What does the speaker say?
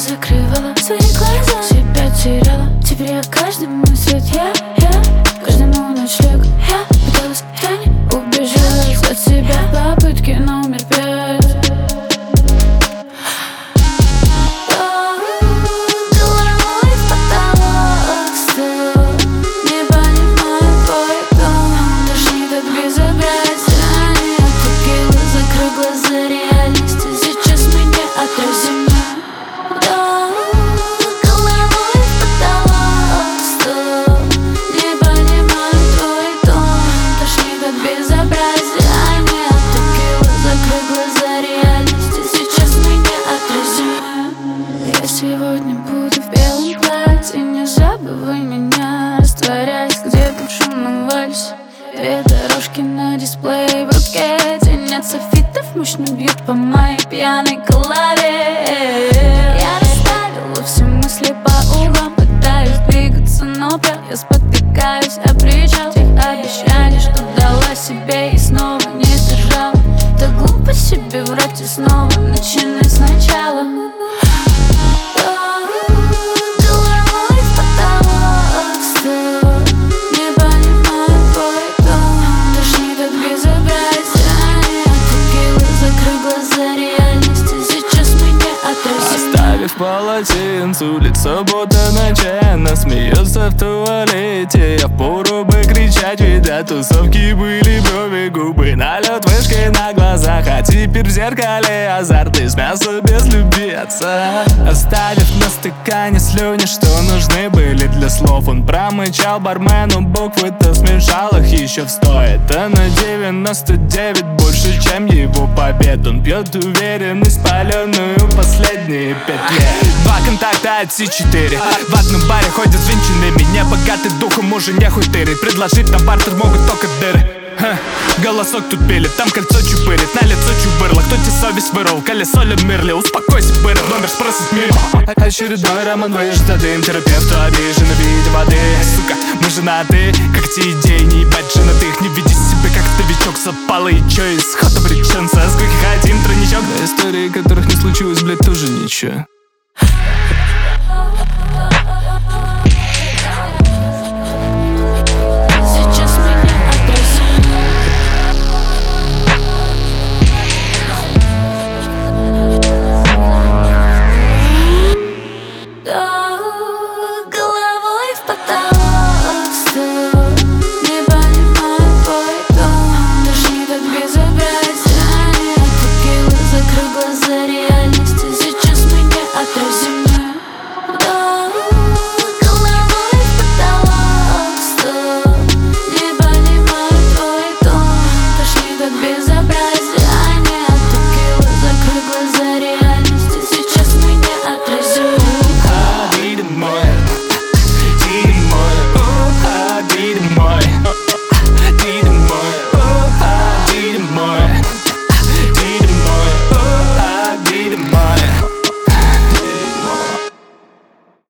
закрывала свои глаза, себя теряла. Теперь я каждый мой свет, я каждый мой ночлег. Я пыталась втайне убежать от себя. Попытки номер 5. Головой в потолок стыл. Не понимаю твой тон. Тошнит от безобразия. Не отпустила, закрой глаза реальности. Сейчас мы не отразимы. Сегодня буду в белом платье, не забывай меня, растворяясь где-то в шумном вальсе. Две дорожки на дисплее в рукете, нет софитов, мощно бьют по моей пьяной голове. Я расставила все мысли по углам, пытаюсь двигаться, но прям я спотыкаюсь о причал тех обещаний, что дала себе и снова не сдержала. Так глупо себе врать и снова начинать сначала. Полотенцу лицо будто ночально смеется в туалете. Я впору бы кричать, ведь до тусовки были брови, губы, налет вышки на глазах. А теперь в зеркале азарт из мяса без любви отца. Оставив на стакане слюни, что нужны были для слов, он промычал бармену буквы-то смешал их еще в 100. Это на 99 больше, чем его побед. Он пьет уверенность паленую последние 5 лет. 2 контакта от C4. В одном баре ходят венчанными, не богатый духом, уже нехуй тырить. Предложить на бартер могут только дыры. Голосок тут пилит, там кольцо чупырит, на лицо чубырло. Кто тебе совесть вырвал, колесо ли мирли? Успокойся, быры, номер спросит мир. Очередной роман выжжет дым, терапевту обижен в виде воды. Сука, мы женаты, как те идеи, не ебать женатых. Не веди себя как новичок запалый, чё исход обречен. Со скуки хотим тройничок. На истории которых не случилось, блять, тоже ничего.